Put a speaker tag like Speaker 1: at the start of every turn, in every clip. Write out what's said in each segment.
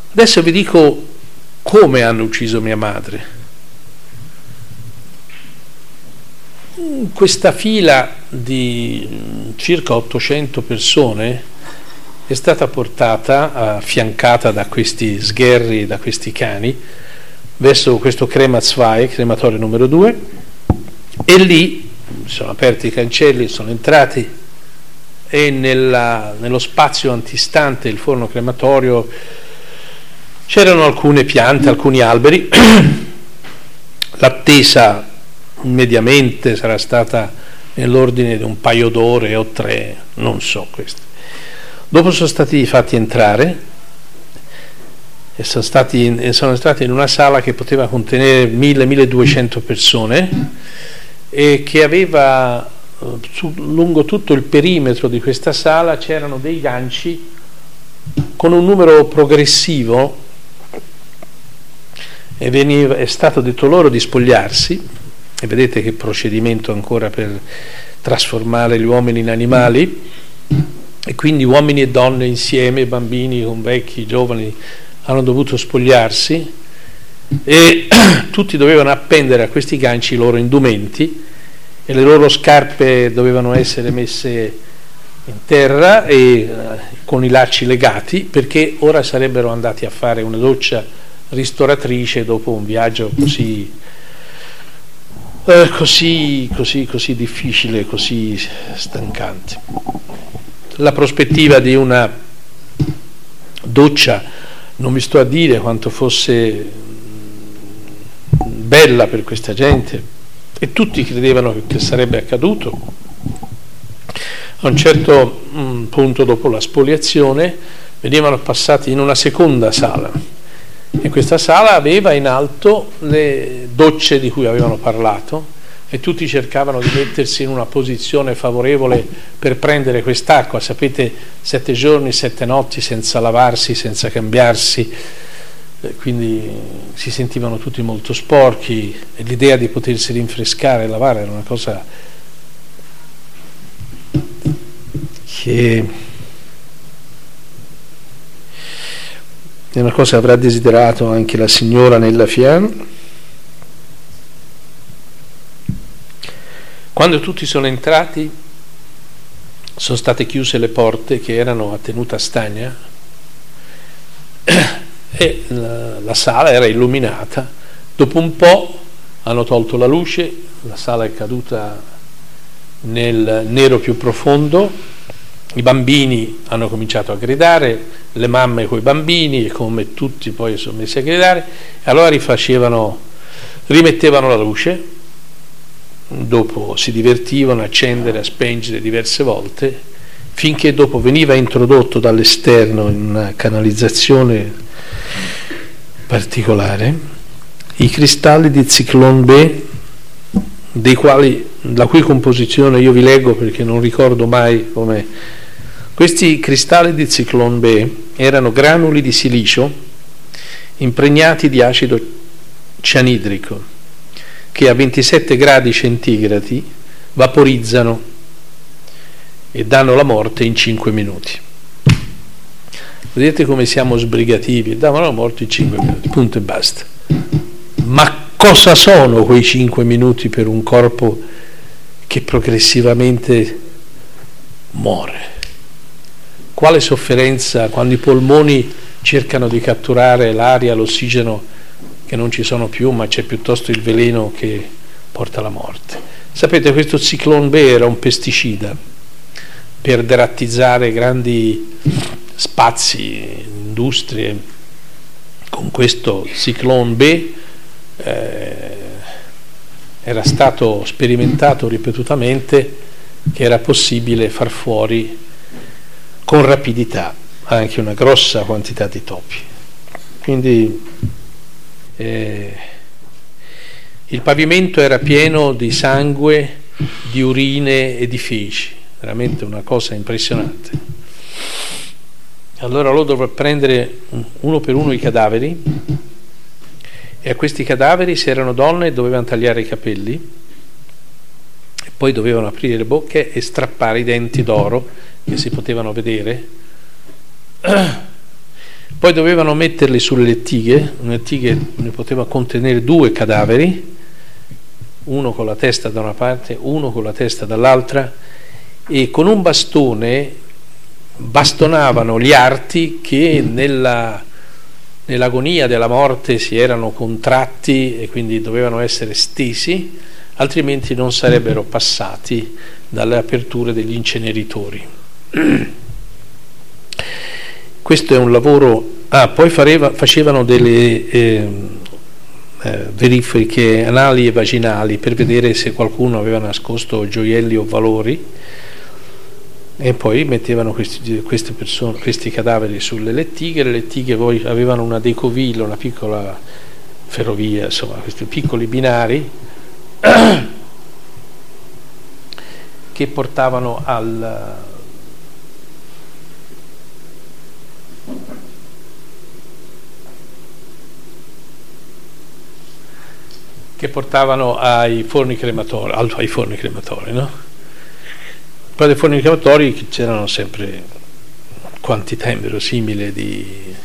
Speaker 1: Adesso vi dico come hanno ucciso mia madre. Questa fila di circa 800 persone è stata portata, affiancata da questi sgherri, da questi cani, verso questo crematorio numero 2, e lì sono aperti i cancelli, sono entrati, e nello spazio antistante il forno crematorio c'erano alcune piante, alcuni alberi. L'attesa mediamente sarà stata nell'ordine di un paio d'ore o 3, non so questo. Dopo sono stati fatti entrare e sono entrati in una sala che poteva contenere 1000-1200 persone e che aveva lungo tutto il perimetro di questa sala c'erano dei ganci con un numero progressivo, e è stato detto loro di spogliarsi, e vedete che procedimento ancora per trasformare gli uomini in animali, e quindi uomini e donne insieme, bambini con vecchi, giovani, hanno dovuto spogliarsi, e tutti dovevano appendere a questi ganci i loro indumenti, e le loro scarpe dovevano essere messe in terra e con i lacci legati, perché ora sarebbero andati a fare una doccia ristoratrice dopo un viaggio così difficile, così stancante. La prospettiva di una doccia, non vi sto a dire quanto fosse bella per questa gente, e tutti credevano che sarebbe accaduto. A un certo punto, dopo la spoliazione, venivano passati in una seconda sala, e questa sala aveva in alto le docce di cui avevano parlato, e tutti cercavano di mettersi in una posizione favorevole per prendere quest'acqua. Sapete, 7 giorni, 7 notti senza lavarsi, senza cambiarsi, quindi si sentivano tutti molto sporchi, e l'idea di potersi rinfrescare e lavare era una cosa che avrà desiderato anche la signora Nella Fiano. Quando tutti sono entrati, sono state chiuse le porte che erano a tenuta stagna, e la sala era illuminata. Dopo un po' hanno tolto la luce, la sala è caduta nel nero più profondo, i bambini hanno cominciato a gridare, le mamme coi bambini, e come tutti poi sono messi a gridare, e allora rimettevano la luce, dopo si divertivano a accendere, a spengere diverse volte, finché dopo veniva introdotto dall'esterno in una canalizzazione particolare i cristalli di Zyklon B, la cui composizione io vi leggo perché non ricordo mai com'è. Questi cristalli di Zyklon B erano granuli di silicio impregnati di acido cianidrico che a 27 gradi centigradi vaporizzano e danno la morte in 5 minuti. Vedete come siamo sbrigativi, davano la morte in 5 minuti, punto e basta. Ma cosa sono quei 5 minuti per un corpo che progressivamente muore? Quale sofferenza quando i polmoni cercano di catturare l'aria, l'ossigeno, che non ci sono più, ma c'è piuttosto il veleno che porta alla morte. Sapete, questo Zyklon B era un pesticida per derattizzare grandi spazi, industrie. Con questo Zyklon B era stato sperimentato ripetutamente che era possibile far fuori con rapidità anche una grossa quantità di topi. Quindi il pavimento era pieno di sangue, di urine e di feci, veramente una cosa impressionante. Allora loro dovevano prendere uno per uno i cadaveri, e a questi cadaveri, se erano donne, dovevano tagliare i capelli, e poi dovevano aprire le bocche e strappare i denti d'oro che si potevano vedere. Poi dovevano metterli sulle lettighe, una lettighe ne poteva contenere 2 cadaveri, uno con la testa da una parte, uno con la testa dall'altra, e con un bastone bastonavano gli arti che nell'agonia della morte si erano contratti e quindi dovevano essere stesi, altrimenti non sarebbero passati dalle aperture degli inceneritori. Questo è un lavoro. Poi facevano delle verifiche anali e vaginali per vedere se qualcuno aveva nascosto gioielli o valori, e poi mettevano questi cadaveri sulle lettighe. Le lettighe poi avevano una decoville, una piccola ferrovia, insomma questi piccoli binari che portavano ai forni crematori, no? Poi dei forni crematori c'erano sempre quantità inverosimile di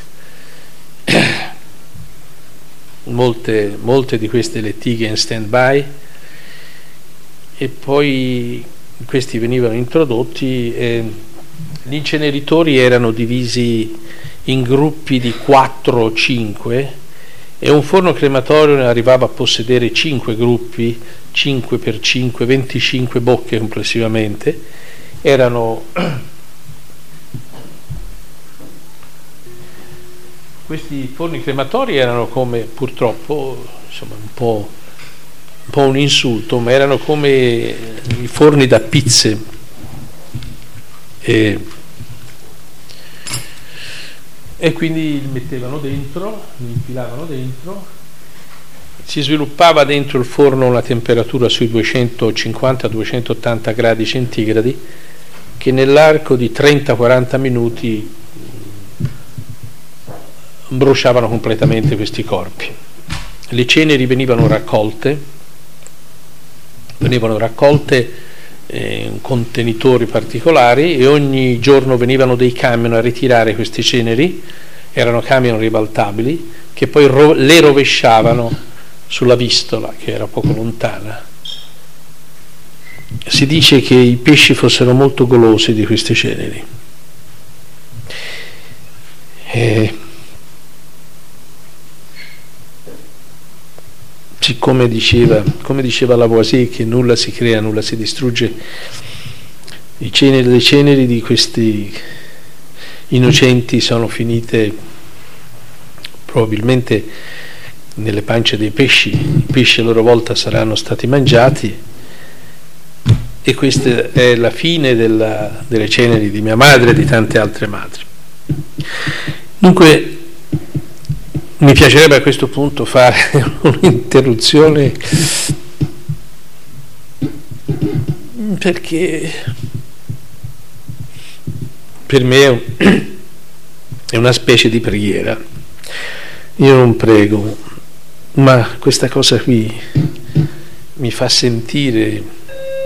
Speaker 1: molte di queste lettighe in stand-by, e poi questi venivano introdotti. Gli inceneritori erano divisi in gruppi di 4 o 5, e un forno crematorio arrivava a possedere 5 gruppi, 5 per 5, 25 bocche complessivamente. Questi forni crematori erano come, purtroppo, insomma, un po' un insulto, ma erano come i forni da pizze. E quindi li mettevano dentro, li infilavano dentro, si sviluppava dentro il forno una temperatura sui 250-280 gradi centigradi, che nell'arco di 30-40 minuti bruciavano completamente questi corpi. Le ceneri venivano raccolte in contenitori particolari, e ogni giorno venivano dei camion a ritirare questi ceneri. Erano camion ribaltabili che poi le rovesciavano sulla Vistola, che era poco lontana. Si dice che i pesci fossero molto golosi di questi ceneri. Come diceva Lavoisier, che nulla si crea, nulla si distrugge, le ceneri di questi innocenti sono finite probabilmente nelle pance dei pesci. I pesci a loro volta saranno stati mangiati, e questa è la fine delle ceneri di mia madre e di tante altre madri. Dunque, mi piacerebbe a questo punto fare un'interruzione, perché per me è una specie di preghiera. Io non prego, ma questa cosa qui mi fa sentire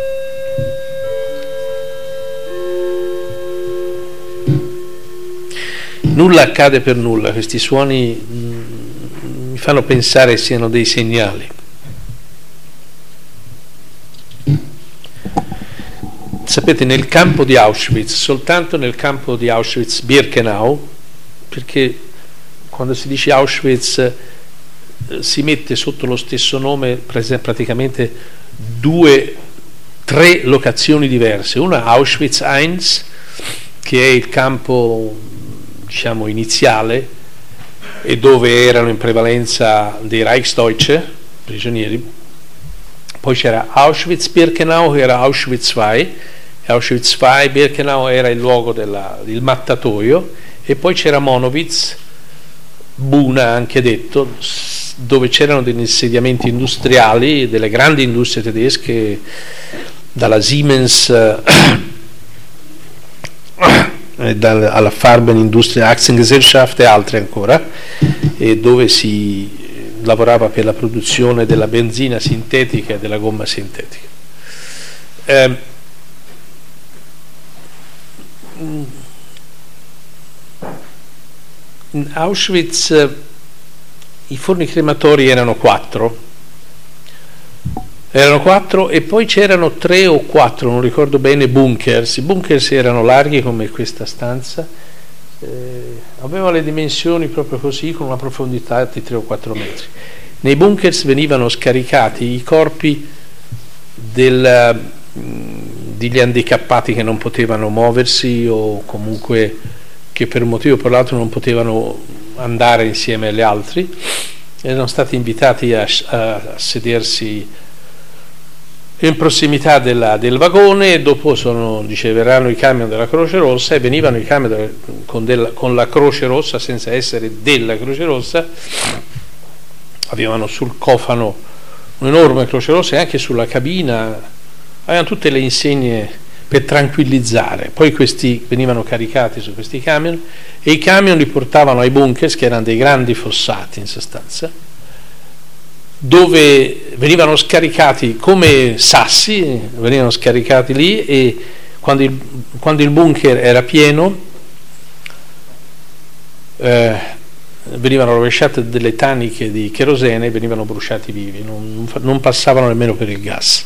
Speaker 1: nulla accade per nulla. Questi suoni mi fanno pensare siano dei segnali. Sapete, nel campo di Auschwitz, soltanto nel campo di Auschwitz-Birkenau, perché quando si dice Auschwitz si mette sotto lo stesso nome praticamente 3 locazioni diverse. Una, Auschwitz I, che è il campo, diciamo, iniziale, e dove erano in prevalenza dei Reichsdeutsche, prigionieri. Poi c'era Auschwitz-Birkenau, che era Auschwitz II, Auschwitz II, Birkenau era il luogo del mattatoio, e poi c'era Monowitz, Buna anche detto, dove c'erano degli insediamenti industriali delle grandi industrie tedesche, dalla Siemens alla Farben Industrie Aktiengesellschaft e altre ancora, e dove si lavorava per la produzione della benzina sintetica e della gomma sintetica. In Auschwitz i forni crematori erano 4 e poi c'erano 3 o 4, non ricordo bene, bunkers. I bunkers erano larghi come questa stanza, aveva le dimensioni proprio così, con una profondità di 3 o 4 metri. Nei bunkers venivano scaricati i corpi degli handicappati che non potevano muoversi o comunque che per un motivo o per l'altro non potevano andare insieme agli altri. Erano stati invitati a sedersi in prossimità del vagone, e dopo verranno i camion della Croce Rossa, e venivano i camion con la Croce Rossa senza essere della Croce Rossa. Avevano sul cofano un'enorme Croce Rossa e anche sulla cabina avevano tutte le insegne per tranquillizzare. Poi questi venivano caricati su questi camion e i camion li portavano ai bunkers, che erano dei grandi fossati in sostanza, dove venivano scaricati come sassi, venivano scaricati lì, e quando il bunker era pieno venivano rovesciate delle taniche di cherosene e venivano bruciati vivi, non passavano nemmeno per il gas.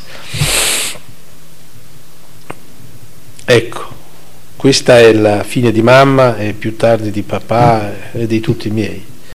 Speaker 1: Ecco, questa è la fine di mamma e più tardi di papà e di tutti i miei.